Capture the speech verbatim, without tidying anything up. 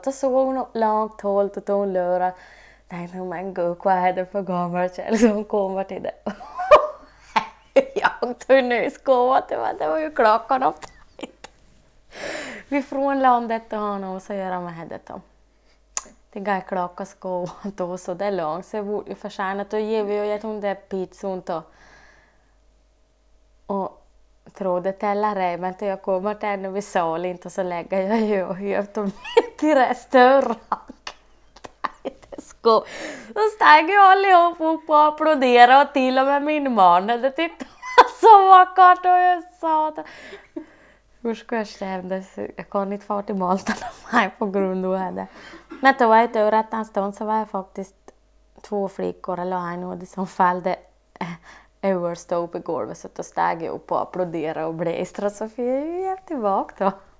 Så såg hon upp långt hållt och hon lörade. Tänkte hon, men gud, vad är det för gammal käll som kommer till det? Jag tog nyss komma till det, det var ju klockan upp. Vi från landet och han och så gör han med det. Det går klockan ska då så det är långt så det är försenat och ger vi och jag tog det pizzan då. Och trodde tälla rej men till jag kommer till när vi såg inte så lägger jag ju och höft dem till restaurang. Sko. Då steg ju allihop upp och applåderade och till och med min man. Det tyckte jag så vackert och jag sa det. Hur ska jag stämdes? Jag kan inte få till Malta mig på grund av det. Men då var jag inte rätt en stund så var jag faktiskt två flickor eller en och det som fällde överstå upp i golvet så då steg jag upp och applåderade och blästrade så fick jag ju tillbaka då.